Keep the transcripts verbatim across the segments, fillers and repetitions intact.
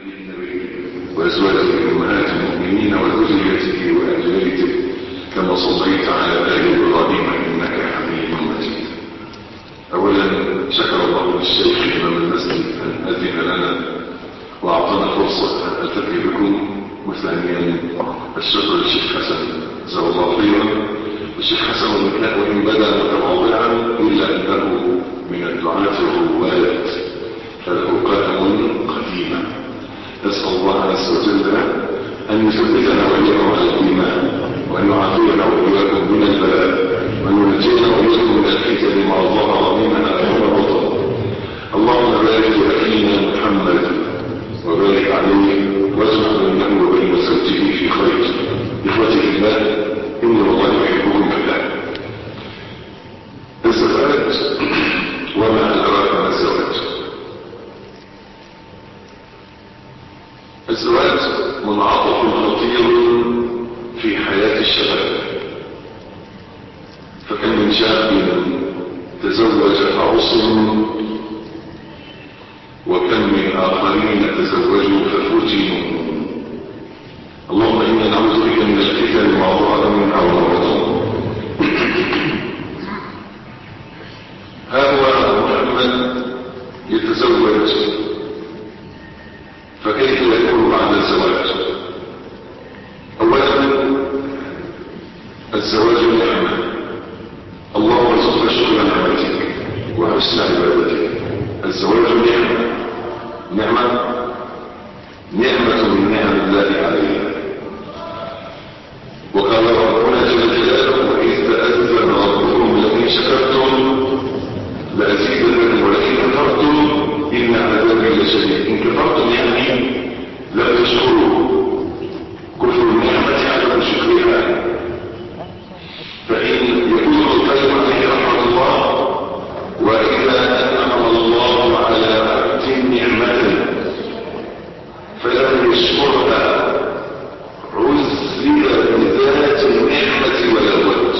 النبي وأزواجه أمهات المؤمنين وذريته وأهل بيته كما صليت على آل إبراهيم إنك حميد مجيد. أولا شكر الله للشيخ إمام المسجد أن أذن لنا وأعطانا فرصة أن ألتقي بكم، وثانيا الشكر للشيخ حسن جزاه الله خيرا. والشيخ حسن وإن بدا متواضعا إلا أنه من الدعاة الرواد فله قدم قديمة. نسأل الله عز وجل أن يثبتنا وإياكم على الإيمان، وأن يعافينا وإياكم من البلاء، وأن ينجينا وإياكم من الفتن ما ظهر منها وما بطن. اللهم بارك لأخينا محمد وبارك عليه واجمع بينه وبين زوجه في خير. إخوتي في الله، إني والله أحبكم في الله. الزواج وما أدراك ما الزواج. الزواج منعطف خطير في حياة الشباب، فكم من شاب تزوج فعصم، وكم من آخرين تزوجوا ففتنوا. اللهم إنا نعوذ بك من الفتن ما ظهر منها وما بطن. ها هو محمد يتزوج، فكيف يكون بعد الزواج؟ اولا الزواج نعمة، الله رزقك شكر نعمتك وحسن عبادتك. الزواج نعمة، نعمة نعمة من نعم الله علينا. وقال ربنا جل جلاله وإذ تأذن ربكم لئن شكرتم لأزيدنكم ولئن كفرتم إن عذابي لشديد. إن كفرتم يعني لا تشكروا، كفر النعمة عدم شكرها. فإن يقول القيم عليه رحمة الله وإذا أنعم الله على عبد نعمة فلم يشكرها عذب بذات النعمة ولا بد.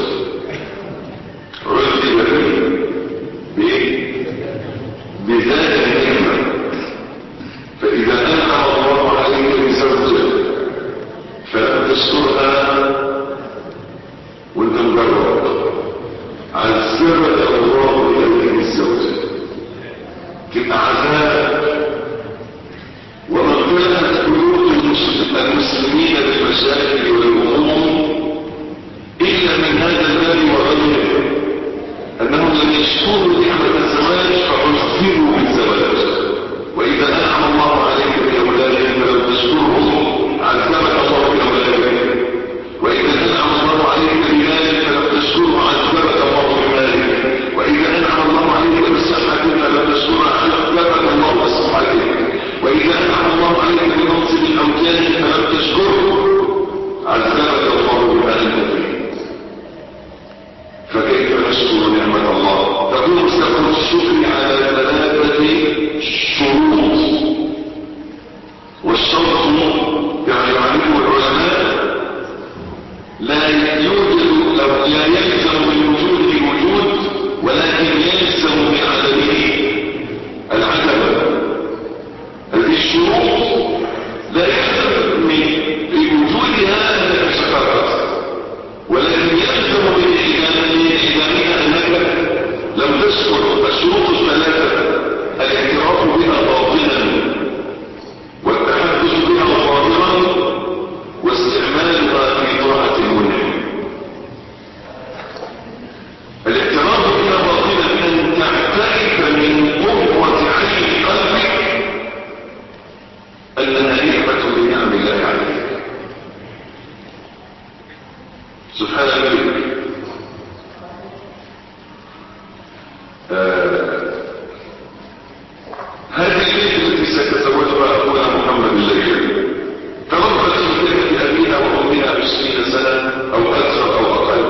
عذب به بذات النعمة. فإذا أنعم الله عليك بزوجة فلم تشكرها وانت مجرد، عذبك الله بهذه الزوجة، تبقى عذاب. وما كانت قلوب المسلمين بالمشاكل والهموم إلا من هذا الباب وغيره، أنهم لم يشكروا نعمة الزواج فعذبوا بالزواج. وإذا أنعم الله عليك بأولادك فلم تشكرهم عذبك الله بأولادك. وإذا أنعم الله عليك بمالك فلم تشكره عذبك الله بمالك. وإذا أنعم الله عليك بالصحة فلم تشكره عذبك الله بصحتك. وإذا أنعم الله عليك بمنصب أو جاه فلم تشكره عذبك الله بما أنت فيه. فكيف نشكر نعمة الله؟ تقوم سبب الشكر على ثلاثة شروط، والشرط كما يعرفه العلماء لا يوجد أو لا يلزم من وجوده وجود، ولكن يلزم من عدمه العدم. هذه الشروط لا يلزم من وجودها أنك شكرت، ولكن يلزم من إعلامها أنك لم تشكر. الشروط الثلاثة: الاعتراف بها باطنا، والتحدث بها ظاهرا، واستعمالها في طاعة المنعم. الاعتراف بها باطنا أن تعترف من قوة عين قلبك أنها نعمة لنعم الله عليك. سبحان الله. آه. هذه الليلة التي سيتزوجها أخونا محمد الليلة تربت في بيت أبيها وأمها عشرين سنة أو أكثر أو أقل،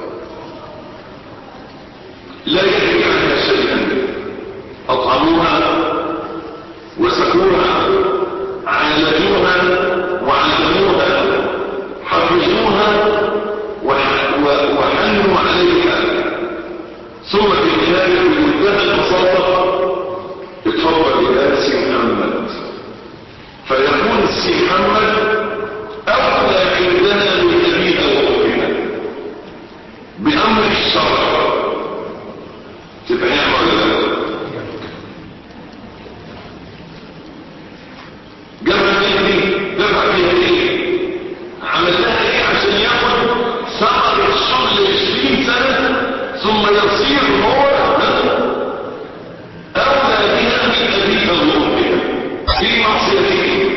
لا يدري عنها شيئا. أطعموها وسقوها، عالجوها وعلموها، حفظوها محمد أولى عندنا من أبيها وأمها بأمر الشرع. تبقى نعمة ولا لا؟ جمع دي جمع فيها ايه؟ عملناها ايه عشان ياخد ثمر الشغل عشرين سنة ثم يصير هو أولى بها من أبيها وأمها في معصيته،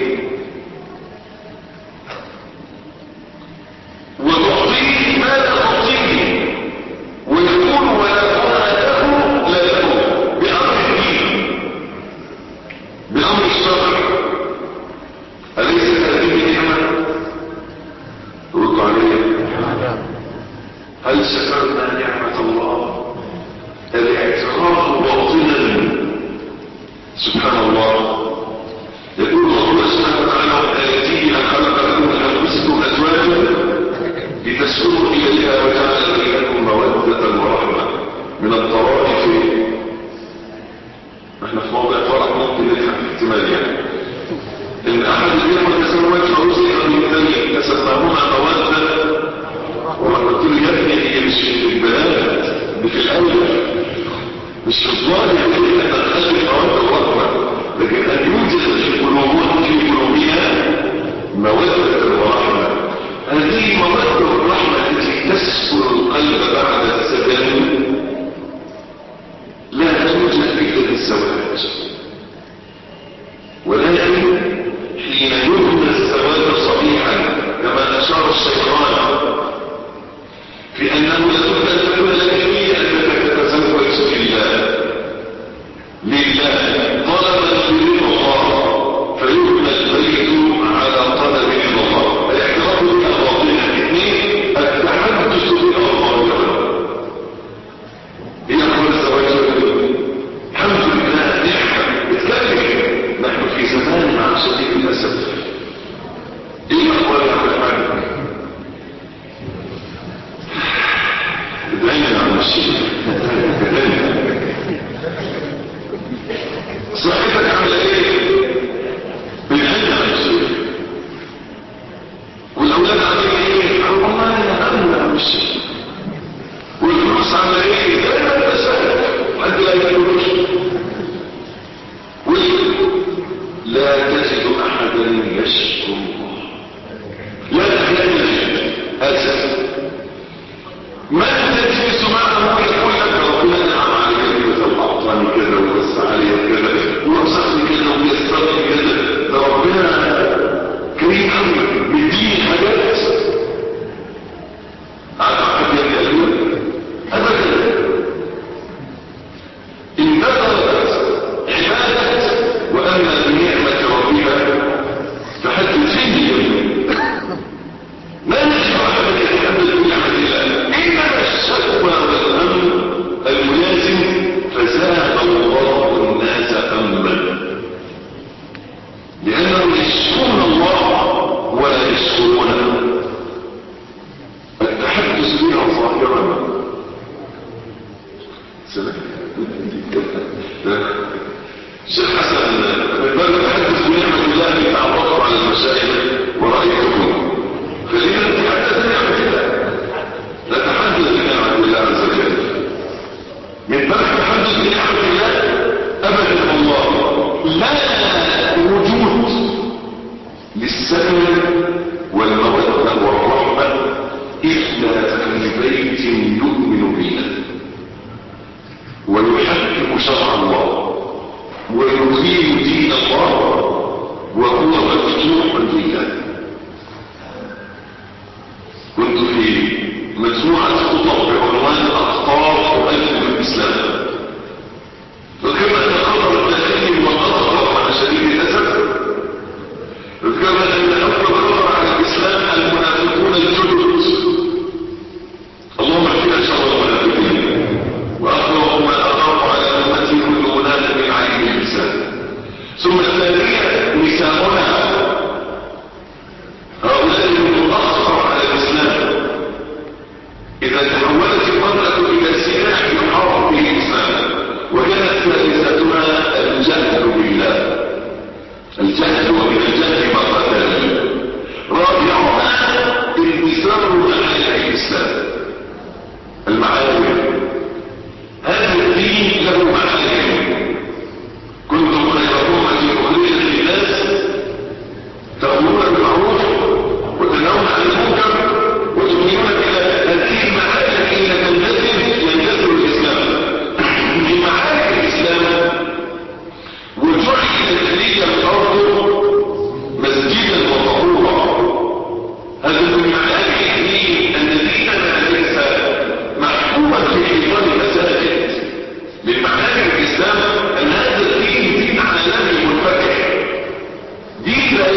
وتعطيه ما لا تعطيه، ويكون ولدها له لا له بأمر الدين بأمر الشرع. أليست هذه نعمة؟ رد عليه. هل شكرنا نعمة الله؟ الاعتراف باطنا. سبحان الله، يقول الله سبحانه وتعالى وآياته أن خلق لكم من أنفسكم أزواجا لتسكنوا إليها وجعل بينكم مودة ورحمة. من الطرائف احنا في موضع فرح ممكن نضحك احتمال يعني ان احد اليوم تزوج فرزق من الثاني تسمعهما مودة ورحمة. يا ابني هي مش في البنات دي في الاول، مش في الظاهر ان نخلي مودة ورحمة، لكن ان يوجد في قلوبهم في قلوبنا مودة ورحمة. هذه مودة والرحمة التي تسكن القلب بعد السكن لا توجد إلا بالزواج، ولكن حين يبنى الزواج صحيحا كما أشار الشيطان في أنه لابد أن تكون لك نية أنك تتزوج لله لله طلبا برضا الله، فيبنى البيت على طلب رضا الله. الاعتراف بها باطنا. اثنين، التحدث بها ظاهرا. هي أمر الزواج الحمد لله نعمة اتكلم. نحن في زمان مع شديد الأسف. ايه الأخبار يا عم الحاج؟ ادعينا يا عم الشيخ، ادعينا. صحتك عامله ايه؟ بالعلم يا عم الشيخ. والاولاد عاملين ايه؟ والله انا امن يا عم الشيخ. والفلوس عامله ايه؟ دايما تسال حد لا يقولوش. لا تجد احدا يشكر الله، لا تجد اسف. من تجلس معه يقول لك ربنا نعم عليك مثل اعطاني كذا ووسع علي كذا ورزقني كذا ويسرني كذا، ده ربنا كريم قوي بيديني حاجات. عارف حد يقول ابدا. ان بلغت عباده واما بنعمه ربها فحدث فيه. ما نجد احد يتحدث بنعمه الله، انما الشكوى والامر الملازم فزاد الله الناس امنا، لانهم يشكرون الله ولا يشكرونه. التحدث بها ظاهرا سلام. الشيخ حسن من باب التحدث بنعمه الله تعرفوا على المشايخ ورايتكم، خلينا نتحدث بنعمه الله، نتحدث بنعمه الله عز وجل. من باب التحدث بنعمه الله ابدا والله لا وجود للسكن والموده والرحمه الا في بيت يؤمن بالله ويحكم شرع الله ويقيم دين الله وهو مفتوح لله. كنت في مجموعة خطب بعنوان أخطار تؤلف الإسلام، فكما أن خطر الداخلي وخطر على شديد الأسف، فكما أن أول خطر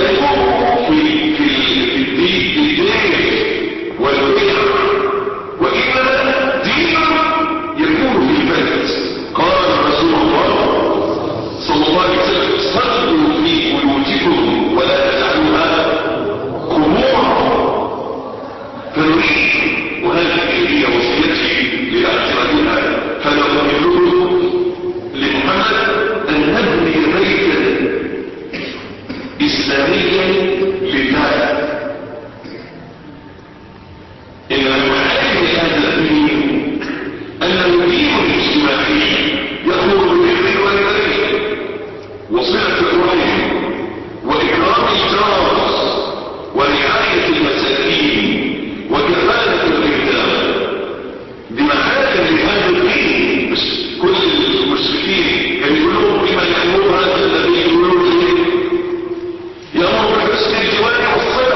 يكون في في في الدين والبيع، وإنما دين يكون في البيت. قال رسول الله صلى الله عليه وسلم: صلوا في بيوتكم ولا تجعلوها قبورا. فنريد، وهذه هي وصيتي لآخرتها، فنقول لمحمد أن نبني بيتا إسلاميا لله. إن المعاني هذا الدين أنه دين اجتماعي يأمر بالبر والبر وصلة الرحم وإكرام الجار ورعاية المساكين وكفالة الأيتام. دي معاني لهذا الدين. بس كل المشركين كانوا يقولون بما يأمر هذا الذي يقولون يأمر بحسن الجوار والصلة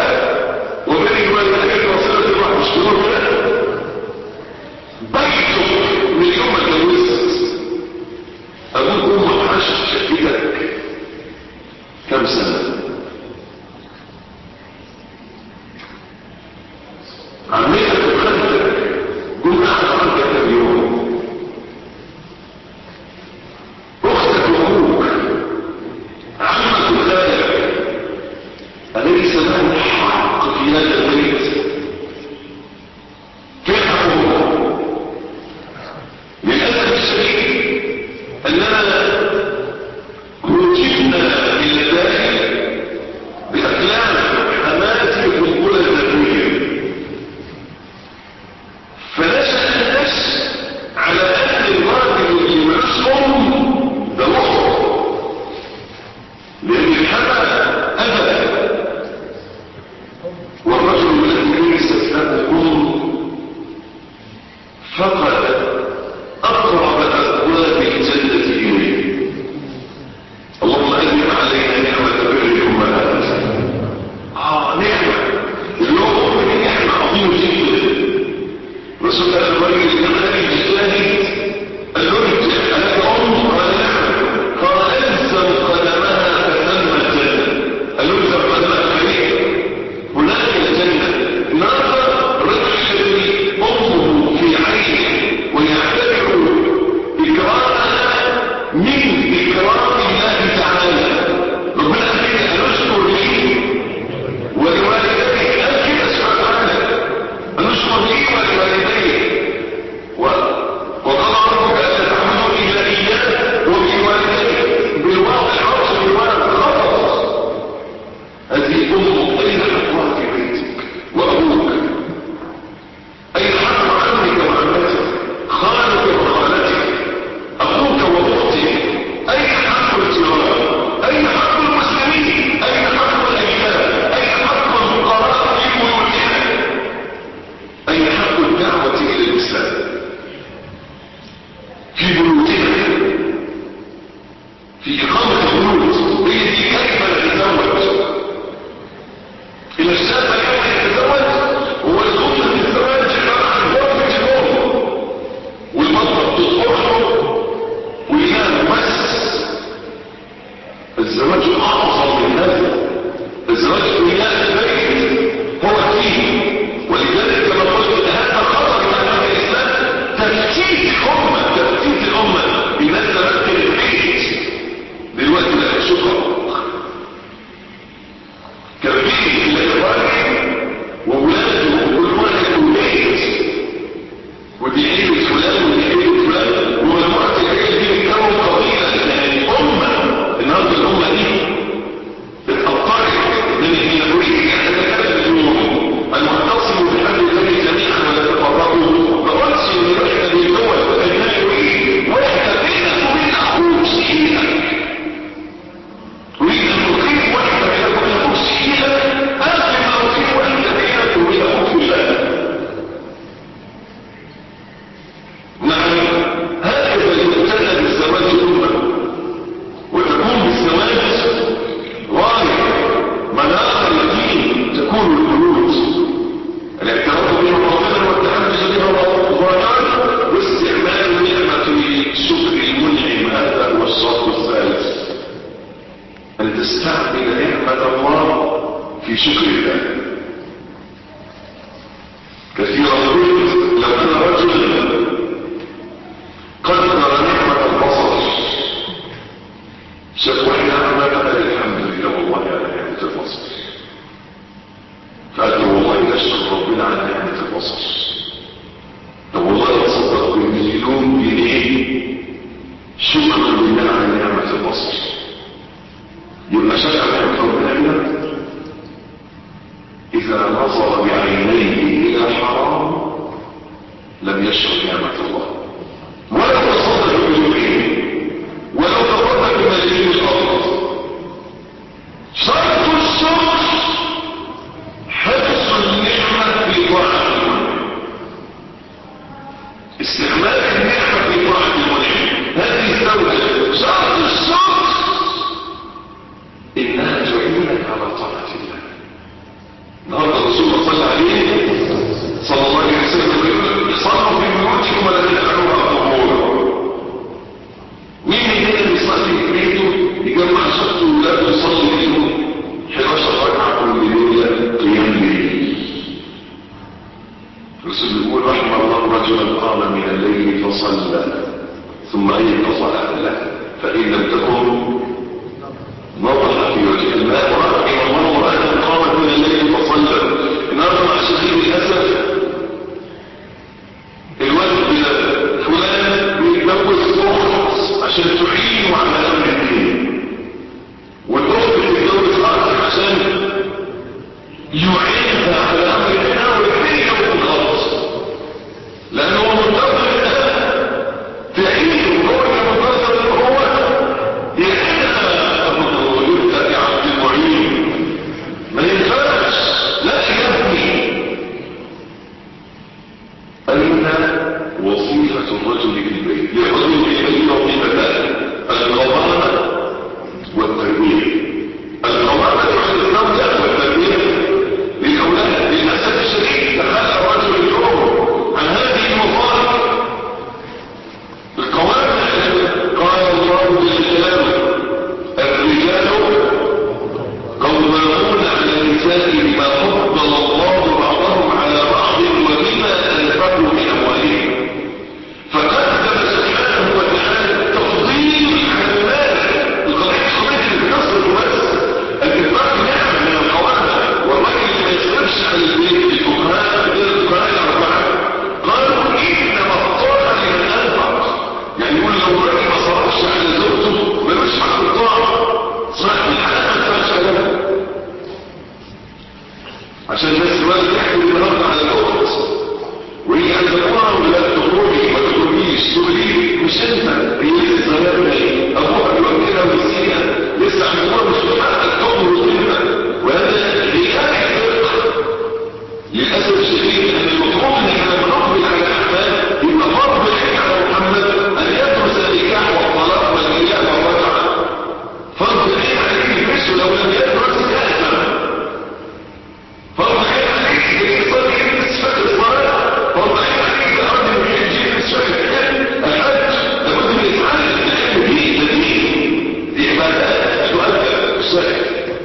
في شكر الله. كثيرا قلت لو أن رجلا قدر نعمة البصر شاف واحد عمل قال الحمد لله والله على نعمة البصر، فقال له والله نشكر ربنا على نعمة البصر. طب والله تصدق بمليون جنيه شكرا لله على نعمة البصر، يبقى شكر نعمة ربنا كده. إذا نظر بعينيه إلى حرام لم يشكر نعمة الله، ولو تصدق بمليون ولو تصدق بملايين الأرض. شرط الشكر حفظ النعمة في طاعة المنعم، استعمال النعمة في طاعة المنعم، هذه الزوجة. شرط الشكر إنها تعينك على طاعة الله. النهارده الرسول صلى الله عليه صلى الله عليه وسلم يقول صلوا في بيوتكم ولا تدعوها قبورا. مين هنا بيصلي في بيته يجمع شخص ولاده يصلي فيهم احد عشر ركعه كل ليله قيام ليل؟ الرسول يقول رحم الله رجلا قام من الليل فصلى ثم ايقظ اهله فان لم تكن نضح في وجه الماء ورحم الله رجلا قام من الليل فصلى. النهارده مع شديد الاسف الولد فلان بيتجوز اخت عشان تعينه على امر الدين، والاخت بتتجوز اخ عشان يعينها على امر الدين والدنيا والخلص، لانه هو منتظر انها تعينه وهو منتظر ان هو يعينها ويبدا يعبد المعين. ما ينفعش. لا يا ابني، أين وظيفة الرجل في البيت؟ للرجل في البيت وظيفتان: القوامة والتربية. القوامة على الزوجة والتربية للأولاد. للأسف الشديد تخلى الرجل اليوم عن هذه المظاهر. القوامة قال الله جل جلاله الرجال قوامون على النساء بما فضل الله بعضهم على بعض وبما أنفقوا من أموالهم. فقدم سبحانه وتعالى التفضيل على المال. القضية قضية النصر بس، الإنفاق نعمة من القوامة. والراجل ما يصرفش على البيت. الفقهاء الفقهاء الأربعة قالوا إنما الطاعة لمن أنفق. يعني يقول لو الراجل ما صرفش على زوجته ملوش حق الطاعة. صحيح الحلال ما ينفعش كلامه عشان الناس الوالد يحكم النهارده على الأخت وهي عند الله ولا تخرجي ما تخرجيش تقولي مش انت، هي لسه صغيره، ابوها بيوكلها ويسيها لسه عند الله مش محقق تخرج منها. وهذا غياب الفقه. للاسف الشديد ان المفروض ان احنا بنقبل على الاحفاد يبقى فرض عليك على محمد ان يدرس النكاح والطلاق والايلاء والرجعه. فرض عليك عليه يدرسه، لو لم يدرس يأثم. فرض عليك عليه يصلي يدرس فقه الصلاه. فرض عليك عليه الارض المحيط يدرس فقه الحج. لابد من يتعلم العلم دي دين، دي عبادات تؤدى الصحيح.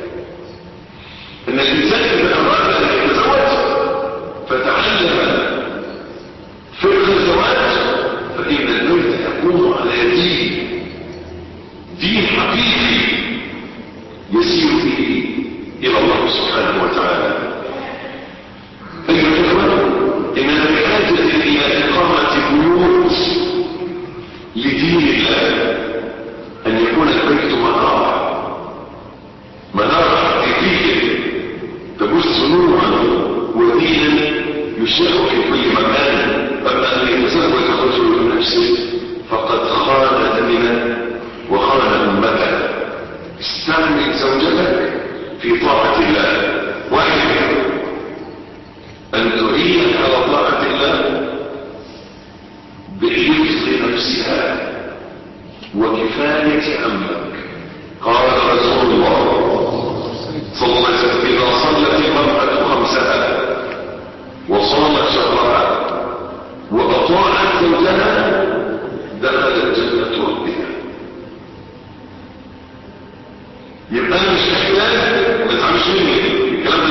ان الانسان اذا اراد ان يتزوج فتعلم فقه الزواج فان البيت يكون على دين دين حقيقي يسير به الى الله سبحانه وتعالى. ايها الاخوه، اننا بحاجه الى اقامه بيوت لدين الله، ان يكون البيت مناره مناره حقيقيه تبث نورا ودينا يشاع في كل مكان. اما ان يتزوج الرجل من نفسه فقد خان دينا وخان امته. استعمل زوجتك في طاعه الله. واحد، ان تعينك على طاعه الله بحفظ نفسها وكفايه امك. قال رسول الله صلى الله عليه وسلم اذا صلت المراه خمسها وصامت شهرها واطاعت زوجها دخلت جنه ربها. يبقى انا مش محتاج ما تفهمش مني الكلام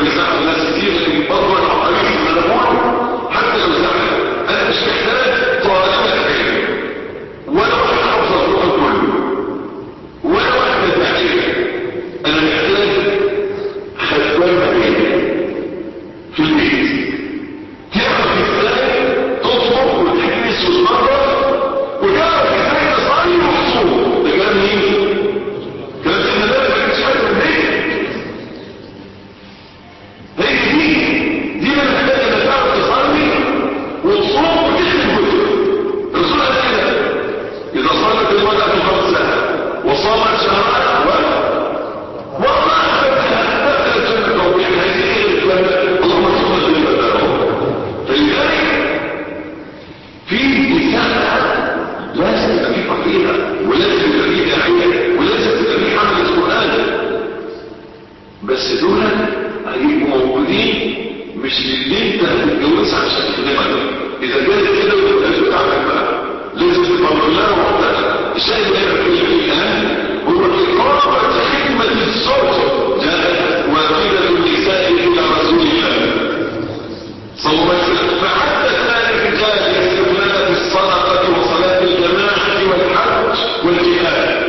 بس دول هيبقوا موجودين مش اللي انت هتتجوزها عشان تخدمك. اذا كانت كده يبقى بتاعتك بقى لازم تبرر لها وقتها. الشاهد هنا في الان هو اقامه خدمه الزوج. جاءت واحده النساء الى رسول الله صلى الله عليه وسلم فحدث الرجال يسلمون بالصدقه وصلاه الجماعه والحج والجهاد.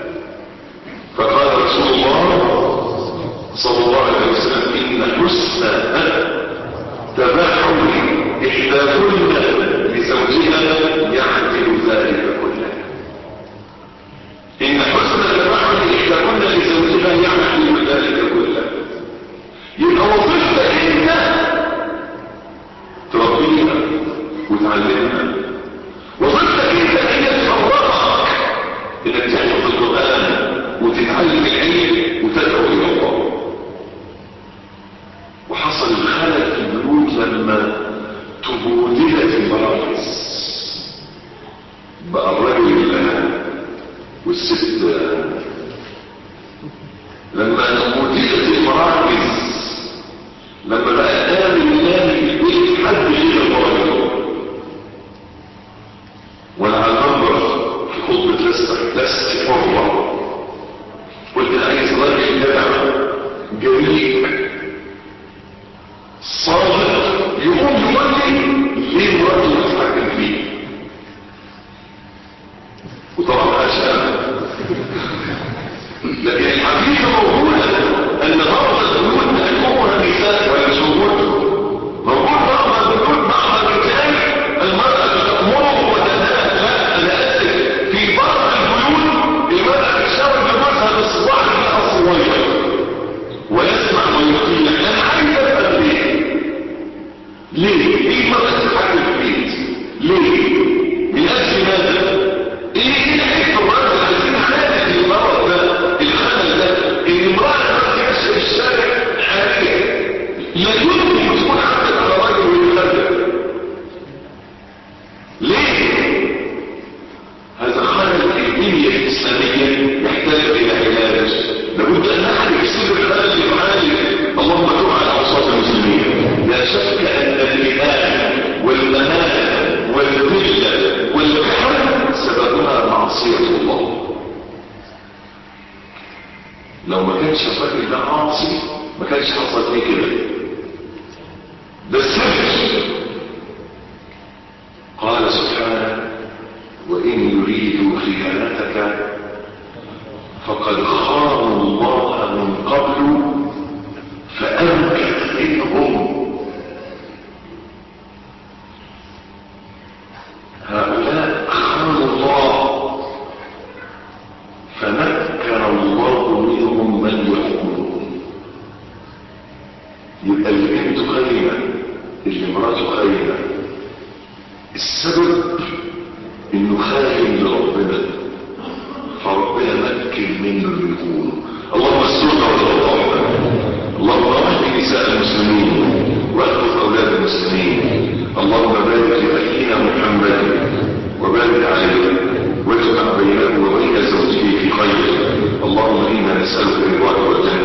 فقال رسول الله صلى الله عليه وسلم ان حسن تباحر احداكن لزوجها يعدل ذلك كله. ان حسن تباحر احداكن لزوجها يعدل ذلك كله. يبقى وظيفتك انت تربيها وتعلمها. وظيفتك انت هي تفرغك انك تحفظ القران وتتعلم العلم وتدعو الى الله. وحصل الخلل في البيوت لما تبودلت المراكز. بقى الرجل والست لما تبودلت المراكز، لما بقى آمن الله في البيت حد غير الراجل. وانا على المنبر في خطبة لست لست حرة قلت عايز راجل جدع جريء صادق يقوم يقول لي ليه مراته بتتحكم فيه. وطبعا اشهد لكن الحقيقه موجوده ان بعض البيوت تحكمها النساء ولا مش موجود؟ موجود بعض البيوت مع الرجال المراه تامره وتنهى. لا انا اسف، في بعض البيوت المراه تشاور بجوزها بصباع لها صغير ويسمع ما يطيع. انا عايز افهم ليه؟ ليه؟ ليه ما تتحكم في البيت؟ ليه؟ من اجل ماذا؟ ايه الحكمه الراجل عايزين نعالج المرض ده، الخلل ده، ان امراه ما تمشي في الشارع عاريه. لا يمكن تكون عندك على راجل ويخلف. ليه؟ هذا خلل في البنيه الاسلاميه يحتاج الى علاج. لابد ان نعرف سر الخلل اللي يعالج. اللهم تب على اوساط المسلمين. لا شك ان الاهانه والامانه والذله والكحل سببها معصيه الله. لو ما كانش الراجل ده عاصي ما كانش حصل فيه كده. ده السر. قال سبحانه وان يريدوا خيانتك فقد خانوا الله من قبل فأمكن منهم. هؤلاء خانوا الله فمكن الله منهم من يحكمهم. يبقى البنت خاينة، اللي مراته خاينة، السبب انه خاين لربنا فربنا مكن منه اللي يكونه. اللهم استرنا وتوفقنا. اللهم اهد نساء المسلمين واحفظ اولاد المسلمين. اللهم بارك لاخينا محمد وبارك عليه واجمع بينه وبين زوجه في خير. اللهم انا نسالك رضاك والجنه